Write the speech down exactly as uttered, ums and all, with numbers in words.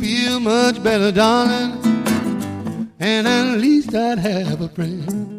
feel much better, darling, and at least I'd have a friend.